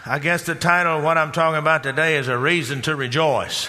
I guess the title of what I'm talking about today is A Reason to Rejoice.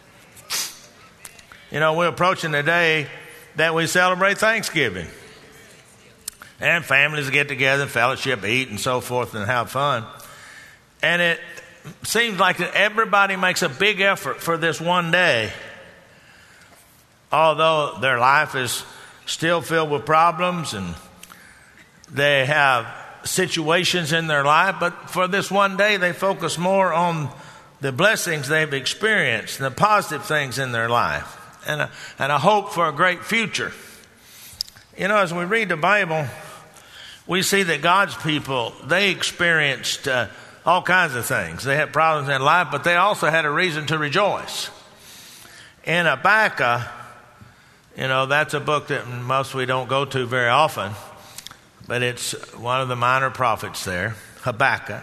You know, we're approaching the day that we celebrate Thanksgiving. And families get together, fellowship, eat, and so forth, and have fun. And it seems like that everybody makes a big effort for this one day, although their life is still filled with problems and they have situations in their life. But for this one day, they focus more on the blessings they've experienced and the positive things in their life and a hope for a great future. You know, as we read the Bible, we see that God's people, they experienced all kinds of things. They had problems in life, but they also had a reason to rejoice. In Habakkuk, you know, that's a book that most we don't go to very often, but it's one of the minor prophets there, Habakkuk.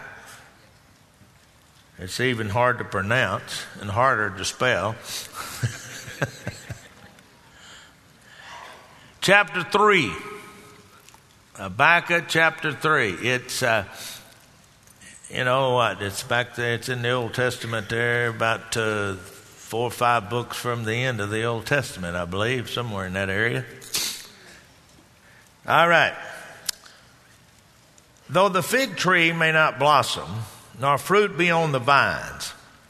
It's even hard to pronounce and harder to spell. Chapter 3. Habakkuk chapter 3. It's, you know what, it's back there, it's in the Old Testament there, about 4 or 5 books from the end of the Old Testament, I believe, somewhere in that area. All right. Though the fig tree may not blossom, nor fruit be on the vines,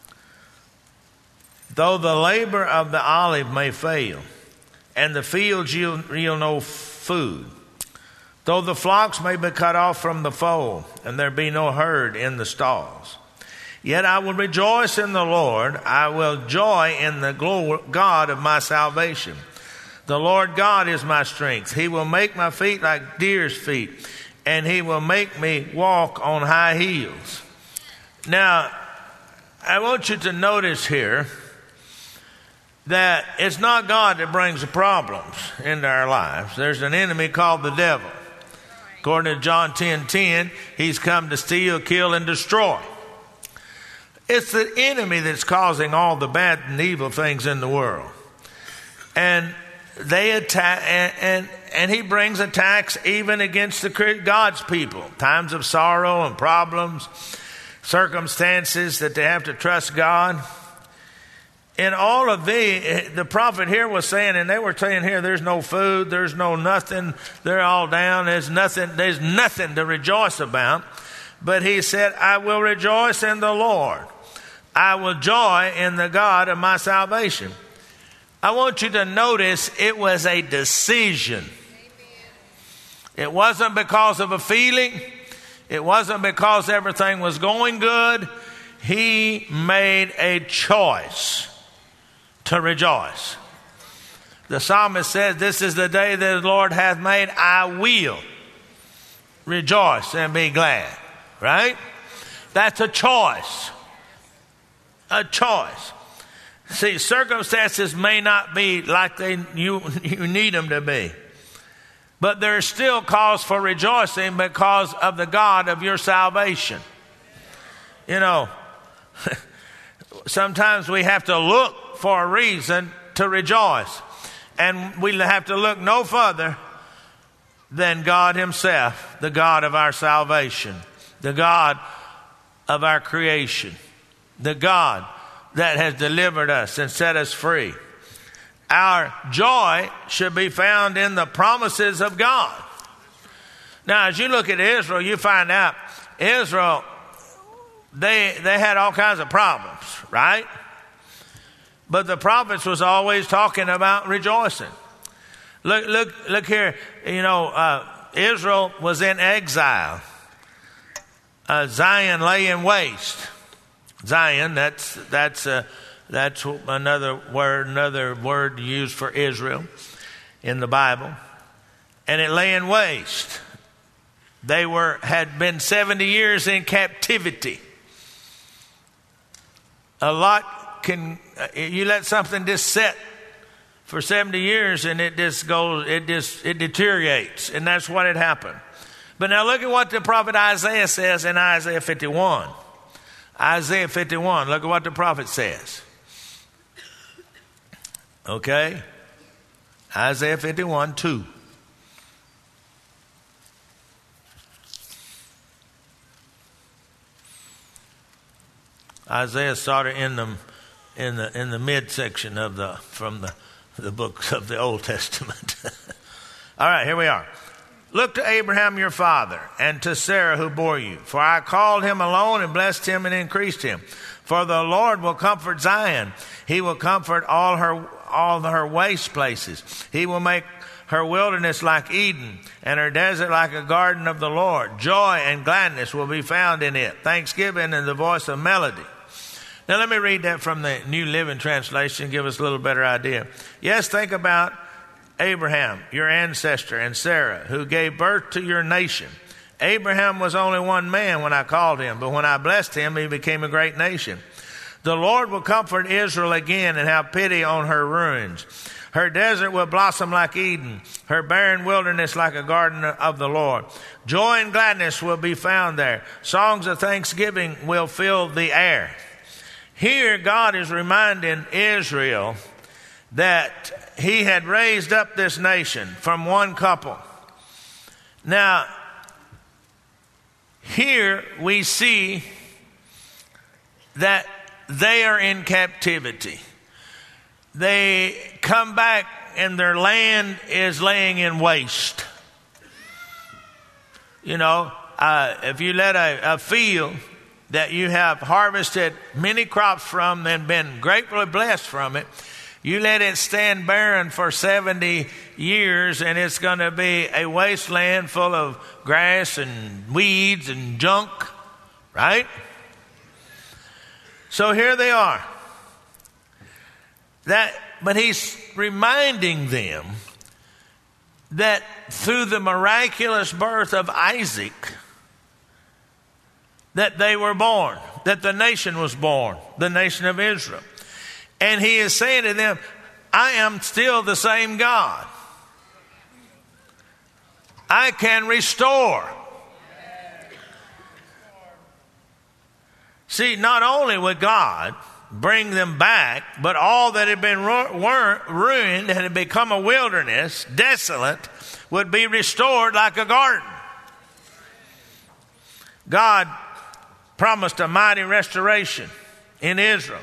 though the labor of the olive may fail, and the fields yield no food, though the flocks may be cut off from the fold, and there be no herd in the stalls, yet I will rejoice in the Lord. I will joy in the God of my salvation. The Lord God is my strength. He will make my feet like deer's feet, and he will make me walk on high heels. Now, I want you to notice here that it's not God that brings the problems into our lives. There's an enemy called the devil. According to John 10:10, he's come to steal, kill, and destroy. It's the enemy that's causing all the bad and evil things in the world. And they attack, and he brings attacks even against God's people. Times of sorrow and problems, circumstances that they have to trust God. In all of the prophet here was saying, and they were saying here, there's no food, there's no nothing, they're all down, there's nothing to rejoice about. But he said, I will rejoice in the Lord. I will joy in the God of my salvation. I want you to notice it was a decision. It wasn't because of a feeling. It wasn't because everything was going good. He made a choice to rejoice. The psalmist says, this is the day that the Lord hath made. I will rejoice and be glad. Right? That's a choice. A choice. See, circumstances may not be like you need them to be. But there's still cause for rejoicing because of the God of your salvation. You know, sometimes we have to look for a reason to rejoice. And we have to look no further than God himself, the God of our salvation, the God of our creation, the God that has delivered us and set us free. Our joy should be found in the promises of God. Now, as you look at Israel, you find out Israel, they had all kinds of problems, right? But the prophets was always talking about rejoicing. Look here. You know, Israel was in exile. Zion lay in waste. Zion, that's another word used for Israel in the Bible. And it lay in waste. They had been 70 years in captivity. A lot you let something just sit for 70 years and it deteriorates. And that's what had happened. But now look at what the prophet Isaiah says in Isaiah 51. Isaiah 51, look at what the prophet says. Okay? Isaiah 51:2. Isaiah started in the midsection of from the books of the Old Testament. All right, here we are. Look to Abraham your father, and to Sarah who bore you. For I called him alone and blessed him and increased him. For the Lord will comfort Zion. He will comfort all her waste places. He will make her wilderness like Eden, and her desert like a garden of the Lord. Joy and gladness will be found in it, thanksgiving and the voice of melody. Now let me read that from the New Living Translation, give us a little better idea. Yes, think about Abraham, your ancestor, and Sarah, who gave birth to your nation. Abraham was only one man when I called him, but when I blessed him, he became a great nation. The Lord will comfort Israel again and have pity on her ruins. Her desert will blossom like Eden, her barren wilderness like a garden of the Lord. Joy and gladness will be found there. Songs of thanksgiving will fill the air. Here, God is reminding Israel that he had raised up this nation from one couple. Now, here we see that they are in captivity. They come back and their land is laying in waste. You know, if you let a field that you have harvested many crops from and been gratefully blessed from it, you let it stand barren for 70 years and it's going to be a wasteland full of grass and weeds and junk, right? So here they are. But he's reminding them that through the miraculous birth of Isaac, that they were born, that the nation was born, the nation of Israel. And he is saying to them, I am still the same God. I can restore. See, not only would God bring them back, but all that had been ruined and had become a wilderness, desolate, would be restored like a garden. God promised a mighty restoration in Israel.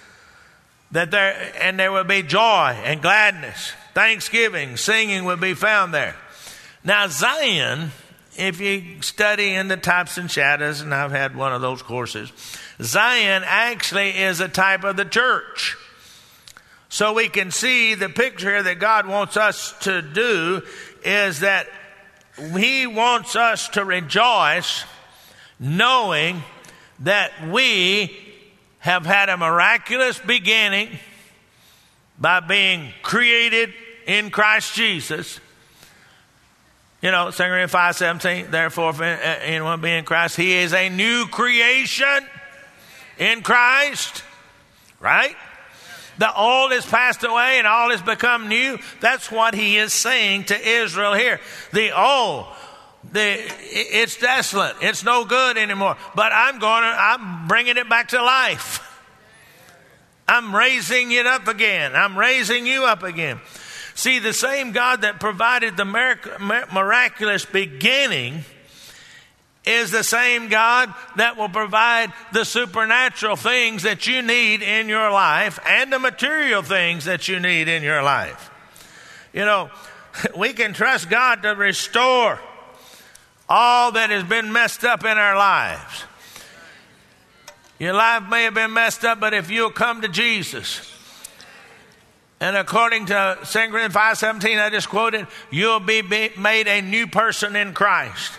There would be joy and gladness, thanksgiving, singing would be found there. Now Zion, if you study in the types and shadows, and I've had one of those courses, Zion actually is a type of the church. So we can see the picture that God wants us to do is that he wants us to rejoice knowing that we have had a miraculous beginning by being created in Christ Jesus. You know, 2 Corinthians 5:17, therefore if anyone be in Christ, he is a new creation in Christ, right? The old is passed away and all has become new. That's what he is saying to Israel here. The old, it's desolate. It's no good anymore. But I'm bringing it back to life. I'm raising it up again. I'm raising you up again. See, the same God that provided the miraculous beginning is the same God that will provide the supernatural things that you need in your life and the material things that you need in your life. You know, we can trust God to restore all that has been messed up in our lives. Your life may have been messed up, but if you'll come to Jesus, and according to 2 Corinthians 5:17, I just quoted, you'll be made a new person in Christ.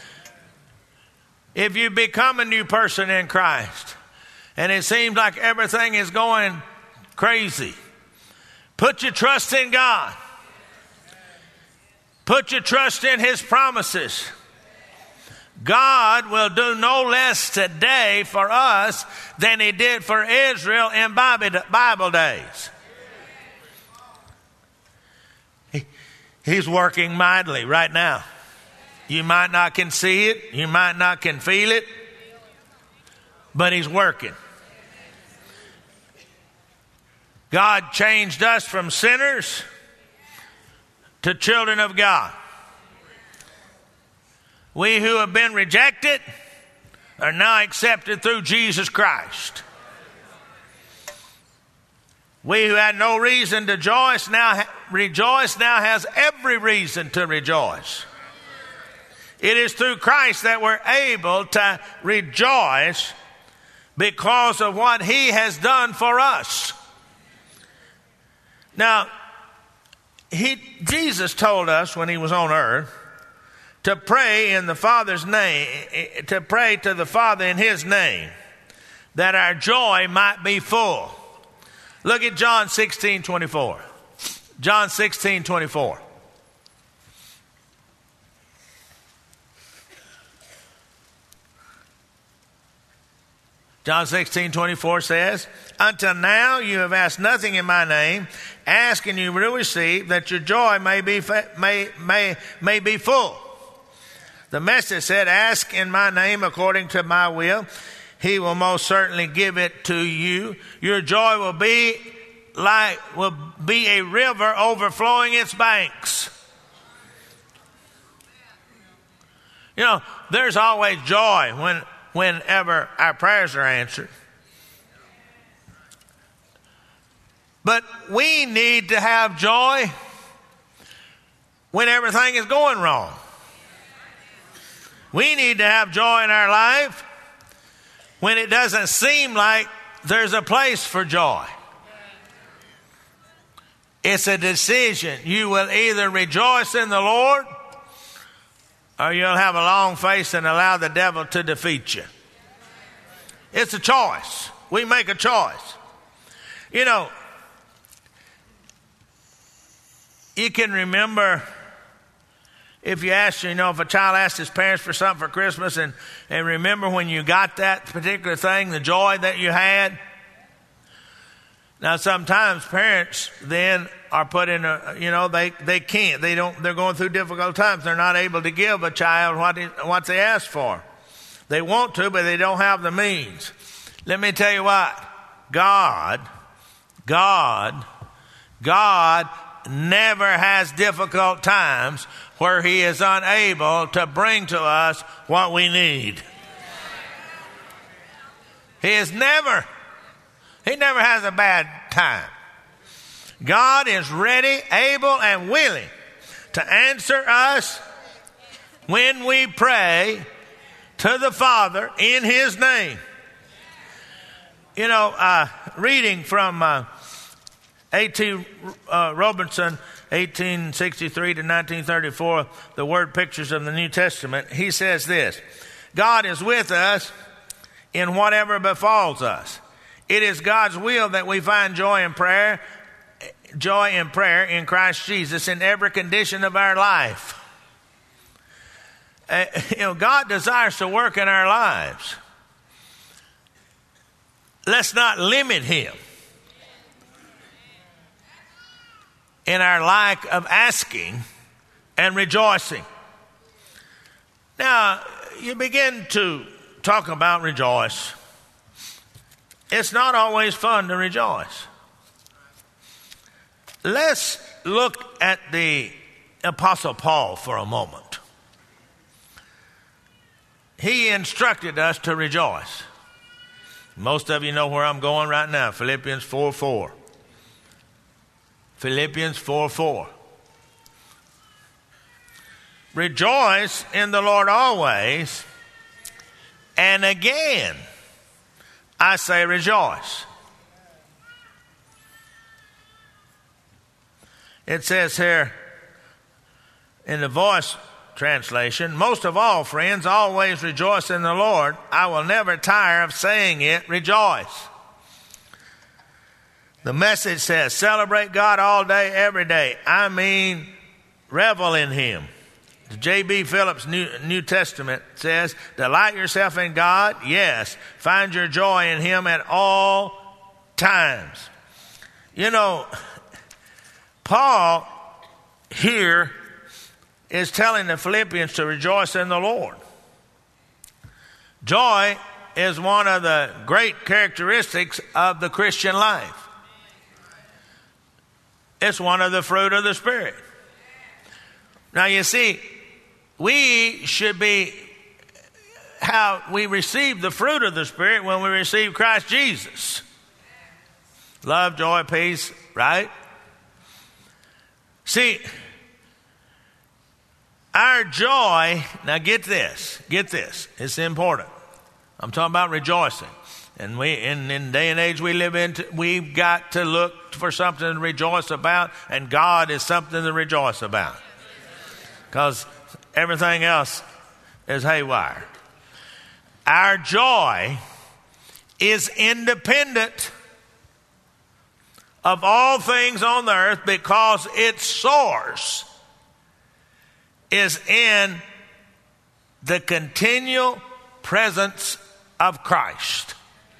If you become a new person in Christ, and it seems like everything is going crazy, put your trust in God. Put your trust in his promises. God will do no less today for us than he did for Israel in Bible days. He's working mightily right now. You might not can see it. You might not can feel it. But he's working. God changed us from sinners to children of God. We who have been rejected are now accepted through Jesus Christ. We who had no reason to rejoice now has every reason to rejoice. It is through Christ that we're able to rejoice because of what he has done for us. Now, Jesus told us when he was on earth to pray in the Father's name, to pray to the Father in his name, that our joy might be full. Look at John 16:24. John 16:24. John 16:24 says, "Until now you have asked nothing in my name. Ask and you will receive, that your joy may be full." The Message said, "Ask in my name according to my will. He will most certainly give it to you. Your joy will be a river overflowing its banks." You know, there's always joy whenever our prayers are answered. But we need to have joy when everything is going wrong. We need to have joy in our life when it doesn't seem like there's a place for joy. It's a decision. You will either rejoice in the Lord or you'll have a long face and allow the devil to defeat you. It's a choice. We make a choice. You know, you can remember if you ask, if a child asked his parents for something for Christmas and remember when you got that particular thing, the joy that you had. Now, sometimes parents then are put in they can't. They're going through difficult times. They're not able to give a child what they asked for. They want to, but they don't have the means. Let me tell you what. God never has difficult times where he is unable to bring to us what we need. He never has a bad time. God is ready, able, and willing to answer us when we pray to the Father in his name. Reading from A.T. Robertson, 1863 to 1934, the word pictures of the New Testament, he says this: God is with us in whatever befalls us. It is God's will that we find joy in prayer in Christ Jesus in every condition of our life. God desires to work in our lives. Let's not limit him in our lack of asking and rejoicing. Now, you begin to talk about rejoice. It's not always fun to rejoice. Let's look at the Apostle Paul for a moment. He instructed us to rejoice. Most of you know where I'm going right now. Philippians 4:4. Philippians 4:4. Rejoice in the Lord always, and again I say rejoice. It says here in the Voice translation, most of all, friends, always rejoice in the Lord. I will never tire of saying it, rejoice. The Message says, celebrate God all day, every day. I mean, revel in him. The J.B. Phillips New Testament says, delight yourself in God. Yes, find your joy in him at all times. Paul here is telling the Philippians to rejoice in the Lord. Joy is one of the great characteristics of the Christian life. It's one of the fruit of the Spirit. Now you see, we should be how we receive the fruit of the Spirit when we receive Christ Jesus. Love, joy, peace, right? See, our joy, now get this, it's important. I'm talking about rejoicing. And in the day and age we live in, we've got to look for something to rejoice about, and God is something to rejoice about. Because everything else is haywire. Our joy is independent of all things on the earth because its source is in the continual presence of Christ.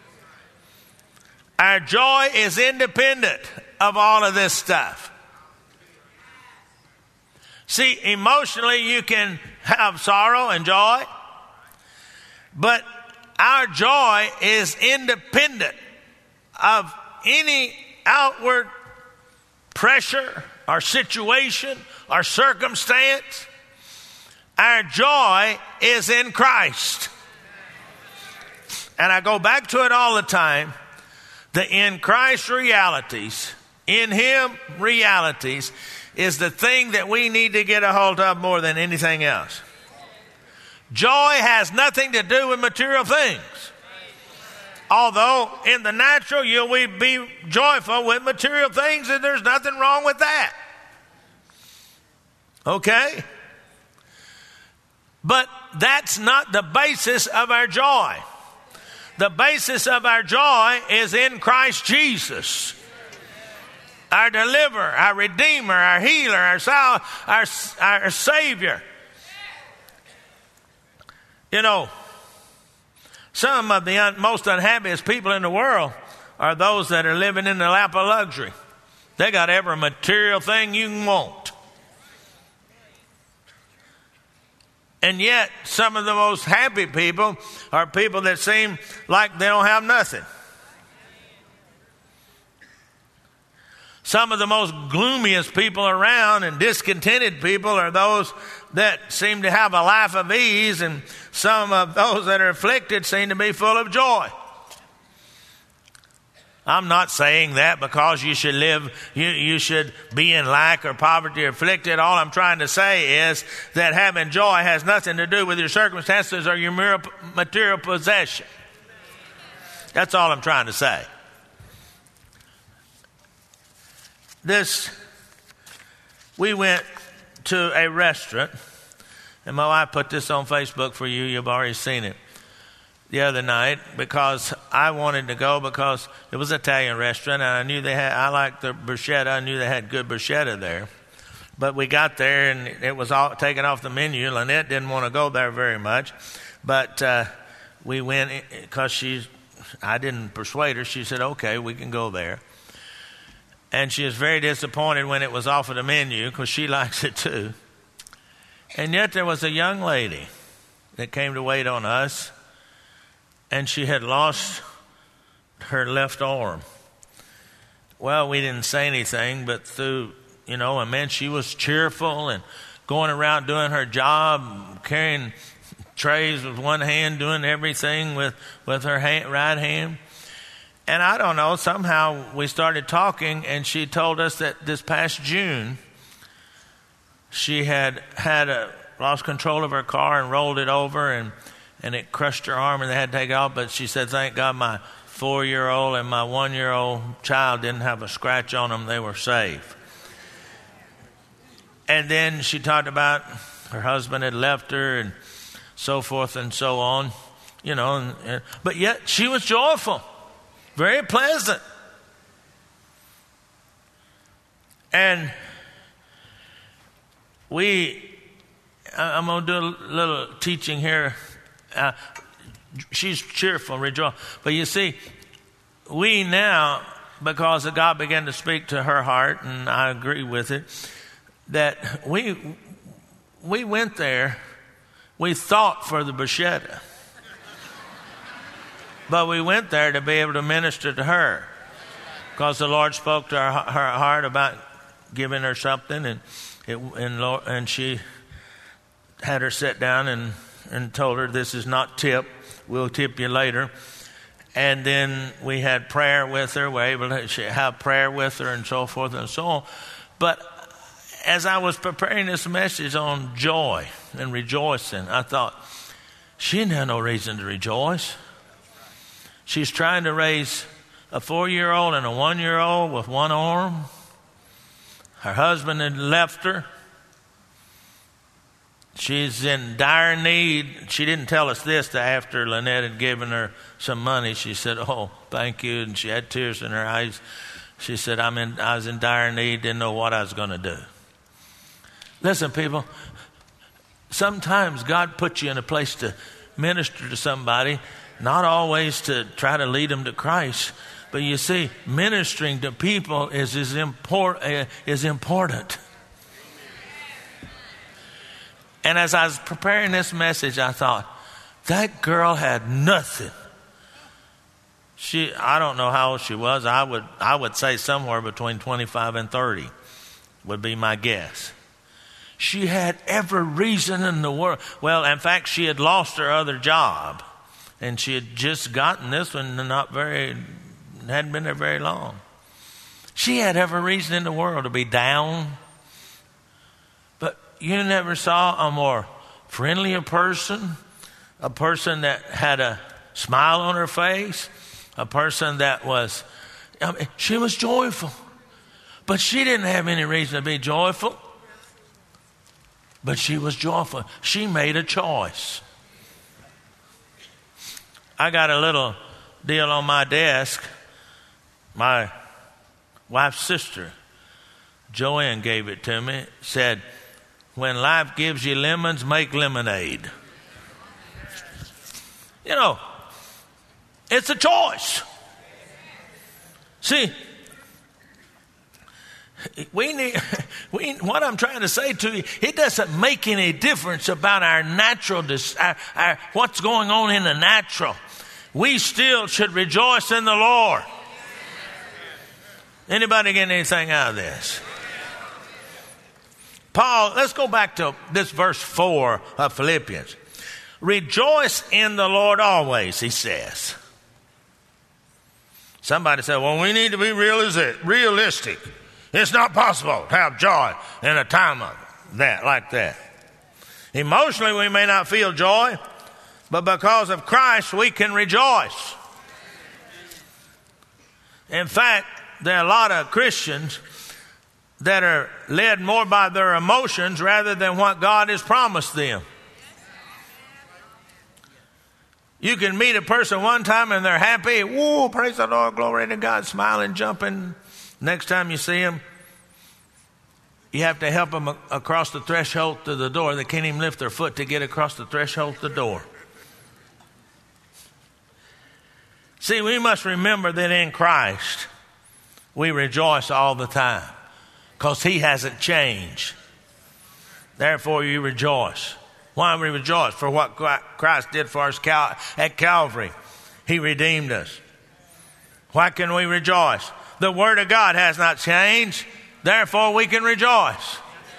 Our joy is independent of all of this stuff. See, emotionally you can have sorrow and joy, but our joy is independent of any outward pressure or situation or circumstance. Our joy is in Christ. And I go back to it all the time. The in Christ realities, in Him realities, is the thing that we need to get a hold of more than anything else. Joy has nothing to do with material things. Although in the natural you'll be joyful with material things, and there's nothing wrong with that. Okay? But that's not the basis of our joy. The basis of our joy is in Christ Jesus. Our deliverer, our redeemer, our healer, our Savior. You know, some of the most unhappiest people in the world are those that are living in the lap of luxury. They got every material thing you can want. And yet, some of the most happy people are people that seem like they don't have nothing. Some of the most gloomiest people around and discontented people are those that seem to have a life of ease, and some of those that are afflicted seem to be full of joy. I'm not saying that because you should you should be in lack or poverty or afflicted. All I'm trying to say is that having joy has nothing to do with your circumstances or your material possession. That's all I'm trying to say. We went to a restaurant, and my wife put this on Facebook for you. You've already seen it. The other night, because I wanted to go because it was an Italian restaurant, and I knew I liked the bruschetta. I knew they had good bruschetta there. But we got there, and it was all taken off the menu. Lynette didn't want to go there very much. But we went because I didn't persuade her. She said, okay, we can go there. And she was very disappointed when it was off of the menu because she likes it too. And yet there was a young lady that came to wait on us, and she had lost her left arm. Well, we didn't say anything, but she was cheerful and going around doing her job, carrying trays with one hand, doing everything with her right hand. And I don't know, somehow we started talking, and she told us that this past June, she had lost control of her car and rolled it over, and it crushed her arm, and they had to take it off. But she said, thank God my 4-year-old and my 1-year-old child didn't have a scratch on them. They were safe. And then she talked about her husband had left her and so forth and so on. But yet she was joyful, very pleasant. And I'm going to do a little teaching here. She's cheerful, rejoice. But you see, we now, because God began to speak to her heart, and I agree with it, that we went there, we thought for the bruschetta. But we went there to be able to minister to her, because the Lord spoke to her heart about giving her something, and she had her sit down and told her, this is not tip, we'll tip you later. And then we had prayer with her. We were able to have prayer with her and so forth and so on. But as I was preparing this message on joy and rejoicing, I thought, she didn't have no reason to rejoice. She's trying to raise a 4-year-old and a 1-year-old with one arm. Her husband had left her. She's in dire need. She didn't tell us this till after Lynette had given her some money. She said, "Oh, thank you." And she had tears in her eyes. She said, I was in dire need, didn't know what I was going to do. Listen, people, sometimes God puts you in a place to minister to somebody, not always to try to lead them to Christ. But you see, ministering to people is important. And as I was preparing this message, I thought, that girl had nothing. I don't know how old she was. I would say somewhere between 25 and 30 would be my guess. She had every reason in the world. Well, in fact, she had lost her other job. And she had just gotten this one hadn't been there very long. She had every reason in the world to be down. But you never saw a more friendlier person, a person that had a smile on her face, a person that was, she was joyful. But she didn't have any reason to be joyful. But she was joyful. She made a choice. I got a little deal on my desk. My wife's sister, Joanne, gave it to me. Said, when life gives you lemons, make lemonade. You know, it's a choice. See, what I'm trying to say to you, it doesn't make any difference about our natural, what's going on in the natural. We still should rejoice in the Lord. Anybody getting anything out of this? Paul, let's go back to this verse 4 of Philippians. Rejoice in the Lord always, he says. Somebody said, well, we need to be realistic. It's not possible to have joy in a time of that, like that. Emotionally, we may not feel joy, but because of Christ, we can rejoice. In fact, there are a lot of Christians that are led more by their emotions rather than what God has promised them. You can meet a person one time and they're happy. Whoa, praise the Lord, glory to God, smiling, jumping. Next time you see them, you have to help them across the threshold to the door. They can't even lift their foot to get across the threshold to the door. See, we must remember that in Christ, we rejoice all the time because he hasn't changed. Therefore, you rejoice. Why we rejoice? For what Christ did for us at Calvary. He redeemed us. Why can we rejoice? The Word of God has not changed. Therefore, we can rejoice.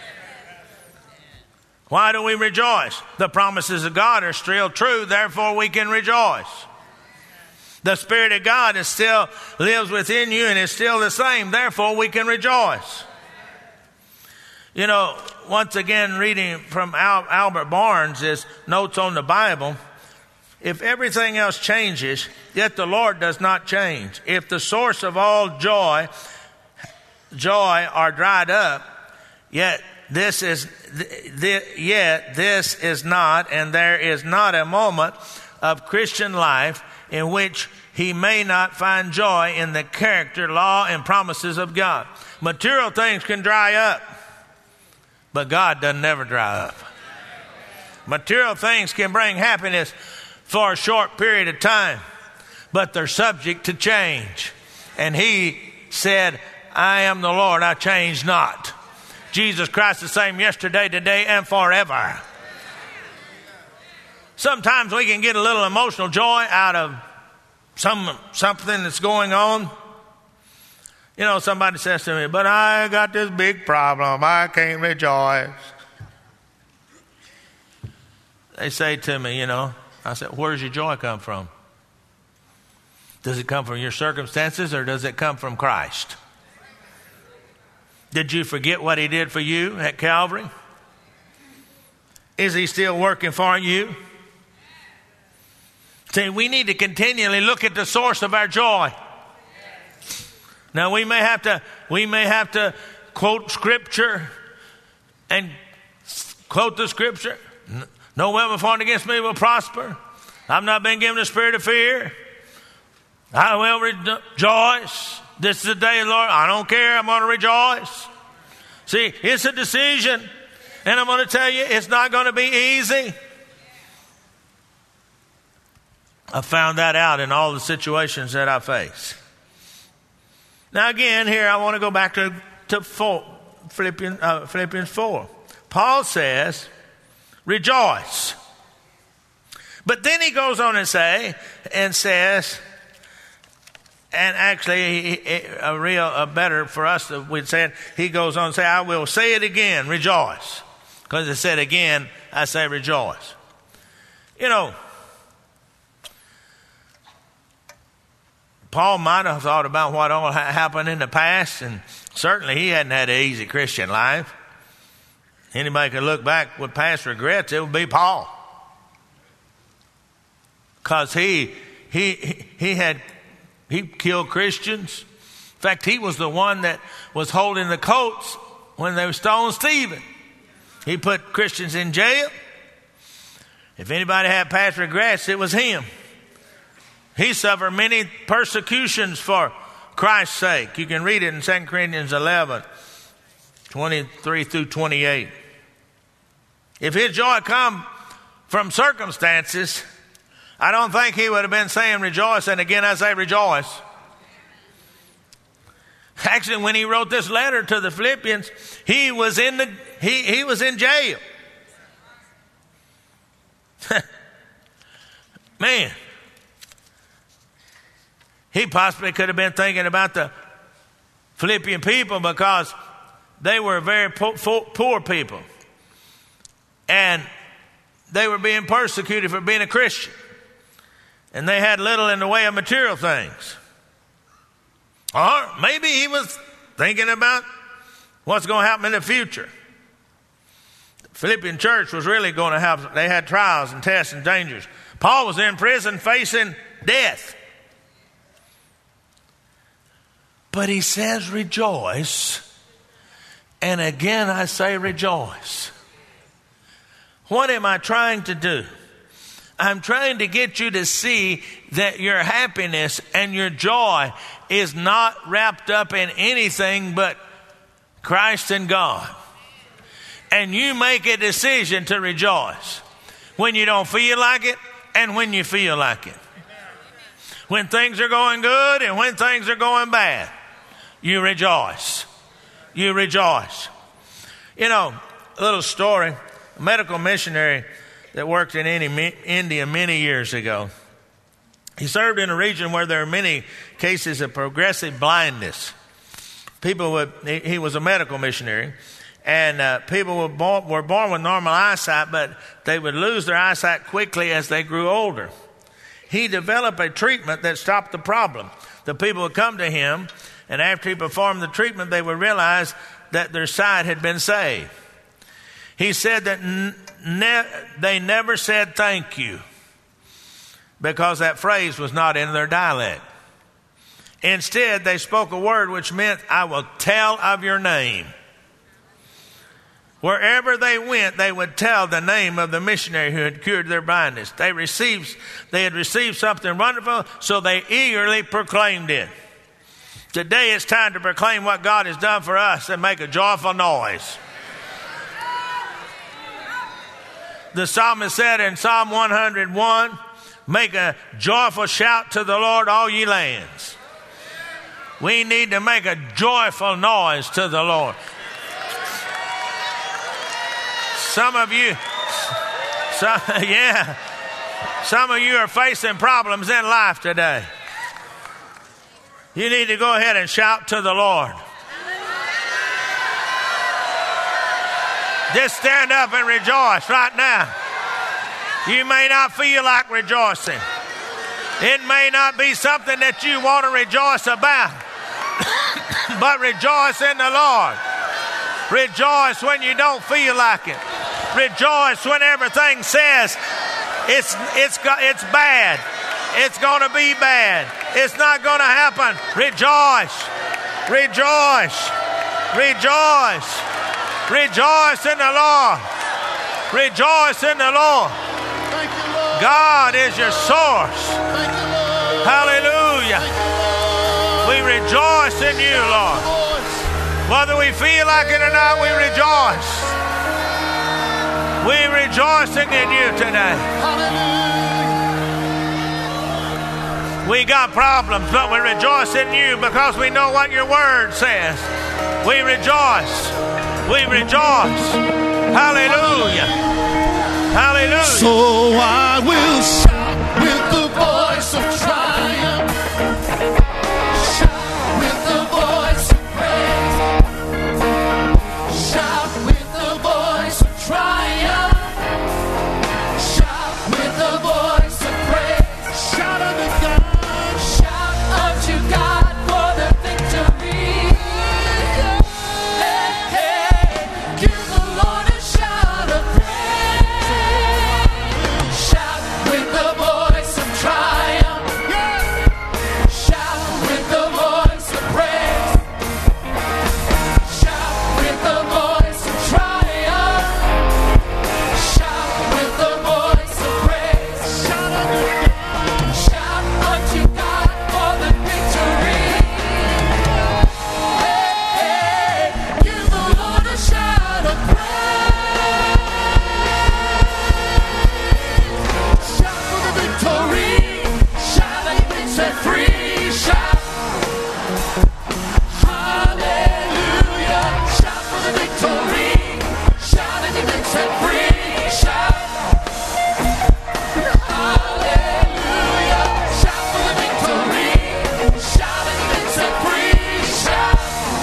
Why do we rejoice? The promises of God are still true. Therefore, we can rejoice. The Spirit of God still lives within you and is still the same. Therefore, we can rejoice. You know, once again, reading from Albert Barnes' notes on the Bible, if everything else changes, yet the Lord does not change. If the source of all joy are dried up, yet this is not, and there is not a moment of Christian life in which he may not find joy in the character, law, and promises of God. Material things can dry up, but God doesn't never dry up. Material things can bring happiness for a short period of time, but they're subject to change. And he said, I am the Lord, I change not. Jesus Christ the same yesterday, today, and forever. Sometimes we can get a little emotional joy out of something that's going on. You know, somebody says to me, but I got this big problem. I can't rejoice. They say to me, you know, I said, where does your joy come from? Does it come from your circumstances or does it come from Christ? Did you forget what he did for you at Calvary? Is he still working for you? See, we need to continually look at the source of our joy. Now we may have to quote scripture and quote the scripture. No weapon formed against me will prosper. I've not been given a spirit of fear. I will rejoice. This is the day of the Lord. I don't care. I'm going to rejoice. See, it's a decision. And I'm going to tell you, it's not going to be easy. I found that out in all the situations that I face. Now again, here I want to go back to Philippians 4. Paul says, rejoice. But then he goes on and says, and actually better for us that we'd say it, he goes on and say, I will say it again, rejoice. Because it said again, I say rejoice. You know, Paul might have thought about what all happened in the past, and certainly he hadn't had an easy Christian life. Anybody could look back with past regrets, it would be Paul. Because he killed Christians. In fact, he was the one that was holding the coats when they stoned Stephen. He put Christians in jail. If anybody had past regrets, it was him. He suffered many persecutions for Christ's sake. You can read it in 2 Corinthians 11, 23 through 28. If his joy come from circumstances, I don't think he would have been saying rejoice, and again I say rejoice. Actually, when he wrote this letter to the Philippians, he was in jail. Man, he possibly could have been thinking about the Philippian people because they were very poor people. And they were being persecuted for being a Christian. And they had little in the way of material things. Or maybe he was thinking about what's going to happen in the future. The Philippian church was really going to they had trials and tests and dangers. Paul was in prison facing death. But he says rejoice. And again I say rejoice. What am I trying to do? I'm trying to get you to see that your happiness and your joy is not wrapped up in anything but Christ and God. And you make a decision to rejoice when you don't feel like it and when you feel like it. When things are going good and when things are going bad, you rejoice. You rejoice. You know, a little story. A medical missionary that worked in India many years ago. He served in a region where there are many cases of progressive blindness. He was a medical missionary, and people were born with normal eyesight, but they would lose their eyesight quickly as they grew older. He developed a treatment that stopped the problem. The people would come to him, and after he performed the treatment, they would realize that their sight had been saved. He said that they never said thank you because that phrase was not in their dialect. Instead, they spoke a word which meant, I will tell of your name. Wherever they went, they would tell the name of the missionary who had cured their blindness. They had received something wonderful, so they eagerly proclaimed it. Today it's time to proclaim what God has done for us and make a joyful noise. The psalmist said in Psalm 101, make a joyful shout to the Lord, all ye lands. We need to make a joyful noise to the Lord. Some of you are facing problems in life today. You need to go ahead and shout to the Lord. Just stand up and rejoice right now. You may not feel like rejoicing. It may not be something that you want to rejoice about, but rejoice in the Lord. Rejoice when you don't feel like it. Rejoice when everything says it's bad. It's going to be bad. It's not going to happen. Rejoice. Rejoice. Rejoice. Rejoice in the Lord. Rejoice in the Lord. God is your source. Hallelujah. We rejoice in you, Lord. Whether we feel like it or not, we rejoice. We're rejoicing in you today. We got problems, but we rejoice in you because we know what your word says. We rejoice. We rejoice. Hallelujah. Hallelujah. So I will shout with the voice of triumph. Shout with the voice of praise. Shout with the voice of triumph. Shout with the voice of praise. Shout unto God. Shout unto God for the victory. Hey, hey, give the Lord a shout of praise. Shout with the voice of triumph. Shout with the voice of praise. Shout with the voice of triumph. Shout with the voice of praise. Shout unto God for the victory. Hey, hey, give the Lord a shout of praise. Shout for the victory. Shout that you've been set free. Shout. Hallelujah. Shout for the victory. Shout that you've been set free. Shout. Hallelujah. Shout for the victory. Shout that you've been set free. Shout.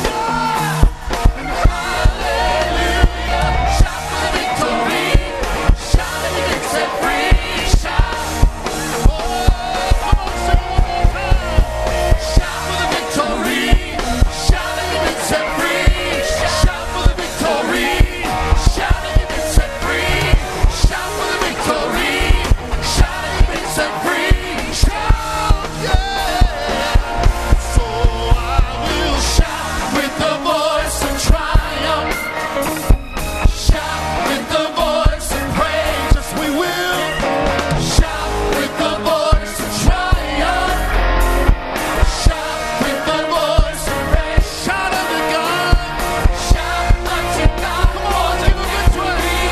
Hallelujah. Shout for the victory. Shout that you've been set free. Shout. Oh, come on, sing one more time. Shout for the victory. Shout that you've been set free. Shout for the victory. Shout that you've been set free. Shout for the victory. Shout that you've been set free. Shout, yeah. So I will shout with the voice of triumph. Shout with the voice of praise. Yes, we will. Shout with the voice of triumph. Shout with the voice of praise. Shout unto God. Shout unto God. Come on, give him victory.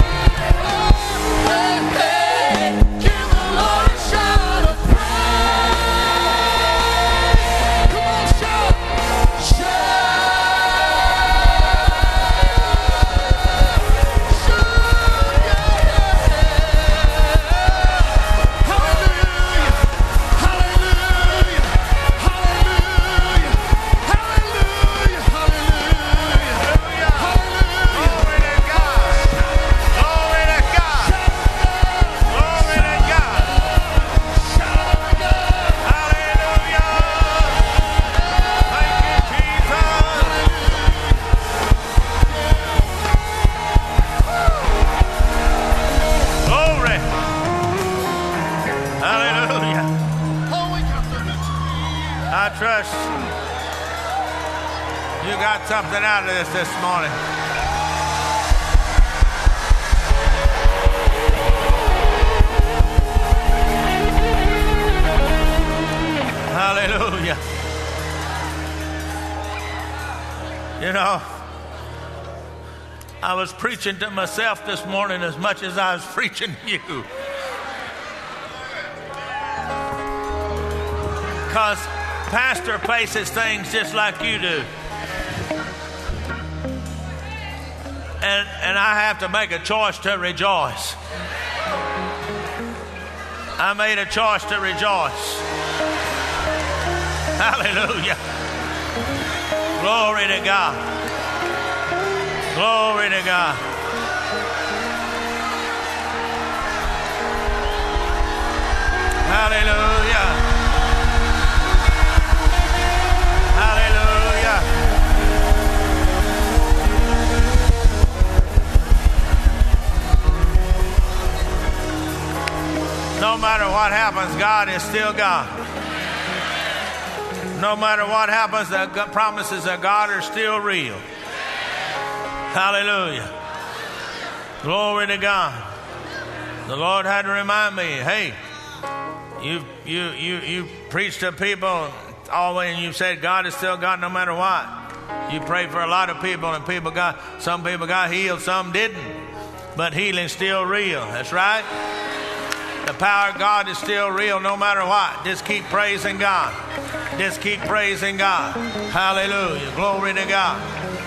Hey, hey, give the Lord a shout of praise. Come on, shout. Glory to God. Glory to God. Glory to God. Hallelujah. Thank you, Jesus. Glory. Hallelujah. I trust you got something out of this morning. Hallelujah. You know, I was preaching to myself this morning as much as I was preaching to you. Because Pastor faces things just like you do. And I have to make a choice to rejoice. I made a choice to rejoice. Hallelujah. Glory to God. Glory to God. Hallelujah. what happens, God is still God. No matter what happens, the promises of God are still real. Hallelujah. Glory to God. The Lord had to remind me, hey, you preach to people all the way, and you said God is still God no matter what. You prayed for a lot of people, and some people got healed, some didn't. But healing's still real. That's right. The power of God is still real no matter what. Just keep praising God. Just keep praising God. Hallelujah. Glory to God.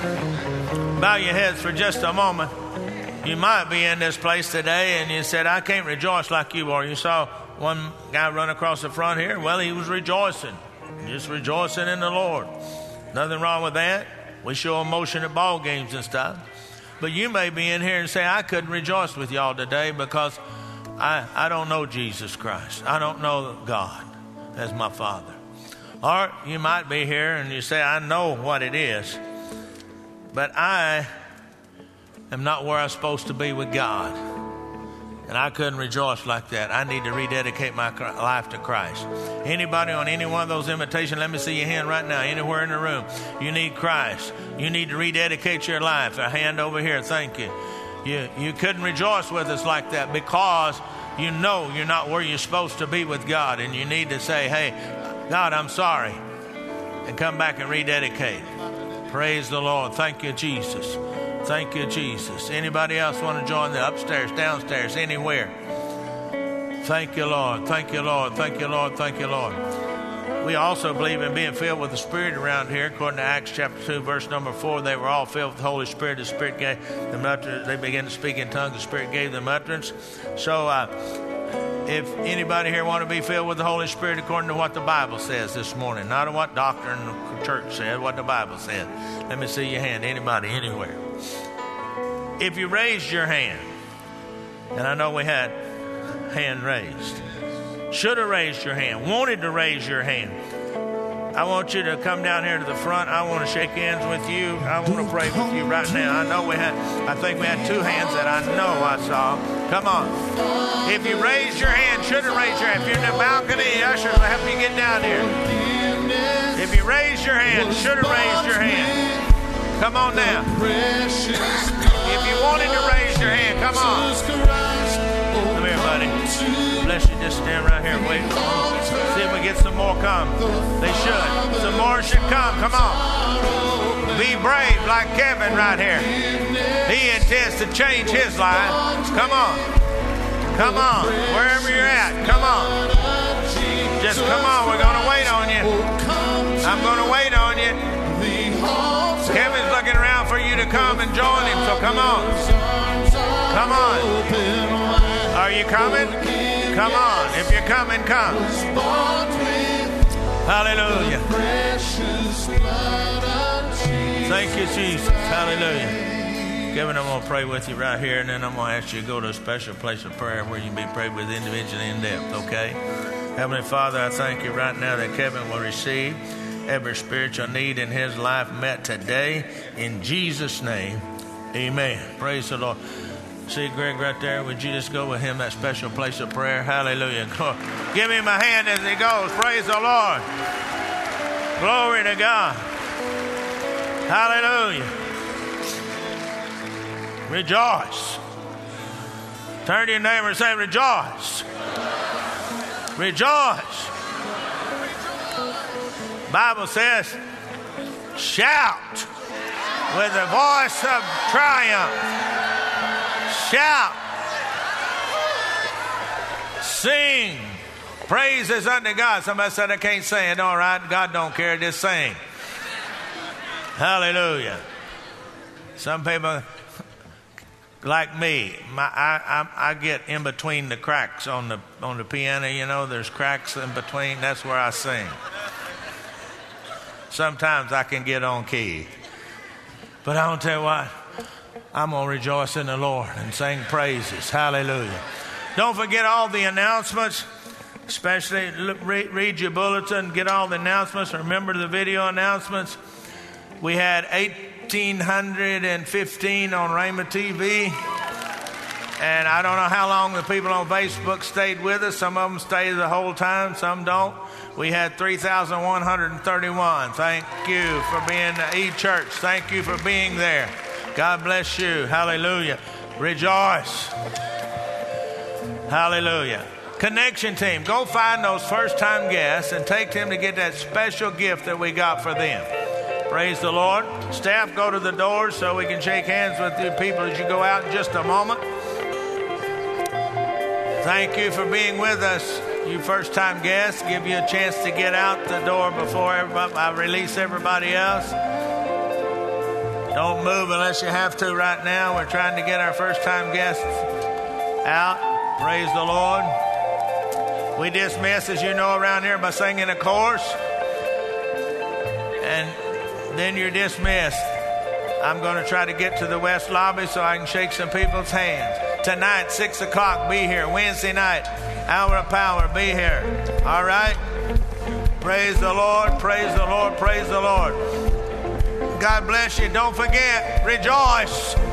Bow your heads for just a moment. You might be in this place today and you said, I can't rejoice like you are. You saw one guy run across the front here. Well, he was rejoicing. Just rejoicing in the Lord. Nothing wrong with that. We show emotion at ball games and stuff. But you may be in here and say, I couldn't rejoice with y'all today because I don't know Jesus Christ. I don't know God as my Father. Or you might be here and you say, I know what it is, but I am not where I'm supposed to be with God. And I couldn't rejoice like that. I need to rededicate my life to Christ. Anybody on any one of those invitations, let me see your hand right now. Anywhere in the room, you need Christ. You need to rededicate your life. A hand over here, thank you. You couldn't rejoice with us like that because you know you're not where you're supposed to be with God. And you need to say, hey, God, I'm sorry. And come back and rededicate. Praise the Lord. Thank you, Jesus. Thank you, Jesus. Anybody else want to join the upstairs, downstairs, anywhere? Thank you, Lord. Thank you, Lord. Thank you, Lord. Thank you, Lord. We also believe in being filled with the Spirit around here. According to Acts chapter 2, verse number 4, they were all filled with the Holy Spirit. The Spirit gave them utterance. They began to speak in tongues. The Spirit gave them utterance. So if anybody here want to be filled with the Holy Spirit according to what the Bible says this morning, not what doctrine the church said, what the Bible said. Let me see your hand. Anybody, anywhere. If you raised your hand, and I know we had hand raised, should have raised your hand, wanted to raise your hand, I want you to come down here to the front. I want to shake hands with you. I want to pray with you right now. I think we had two hands that I know I saw. Come on. If you raised your hand, should have raised your hand. If you're in the balcony, the ushers will help you get down here. If you raised your hand, should have raised your hand. Come on now. If you wanted to raise your hand, come on. Come here, buddy. Bless you. Just stand right here and wait. See if we get some more come. They should. Some more should come. Come on. Be brave like Kevin right here. He intends to change his life. Come on. Come on. Wherever you're at, come on. Just come on. We're going to wait on you. I'm going to wait on you. Kevin's looking around for you to come and join him, so come on. Come on. Are you coming? Come on. If you're coming, come. Hallelujah. Thank you, Jesus. Hallelujah. Kevin, I'm going to pray with you right here, and then I'm going to ask you to go to a special place of prayer where you can be prayed with individually in depth, okay? Heavenly Father, I thank you right now that Kevin will receive every spiritual need in his life met today. In Jesus' name, amen. Praise the Lord. See Greg right there? Would you just go with him, that special place of prayer? Hallelujah. Give him a hand as he goes. Praise the Lord. Glory to God. Hallelujah. Rejoice. Turn to your neighbor and say, rejoice. Rejoice. Bible says, shout with a voice of triumph. Shout. Sing praises unto God. Somebody said, I can't sing it. All right, God don't care. Just sing. Hallelujah. Some people, like me, I get in between the cracks on the piano. You know, there's cracks in between. That's where I sing. Sometimes I can get on key. But I don't tell you what, I'm going to rejoice in the Lord and sing praises. Hallelujah. Don't forget all the announcements, especially read your bulletin, get all the announcements. Remember the video announcements. We had 1,815 on Rhema TV. And I don't know how long the people on Facebook stayed with us. Some of them stayed the whole time, some don't. We had 3,131. Thank you for being E-Church. Thank you for being there. God bless you. Hallelujah. Rejoice. Hallelujah. Connection team, go find those first-time guests and take them to get that special gift that we got for them. Praise the Lord. Staff, go to the doors so we can shake hands with you people as you go out in just a moment. Thank you for being with us, you first-time guests. Give you a chance to get out the door before I release everybody else. Don't move unless you have to right now. We're trying to get our first-time guests out. Praise the Lord. We dismiss, as you know, around here by singing a chorus. And then you're dismissed. I'm going to try to get to the West Lobby so I can shake some people's hands. Tonight, 6 o'clock, be here. Wednesday night, Hour of Power, be here. All right? Praise the Lord, praise the Lord, praise the Lord. God bless you. Don't forget, rejoice.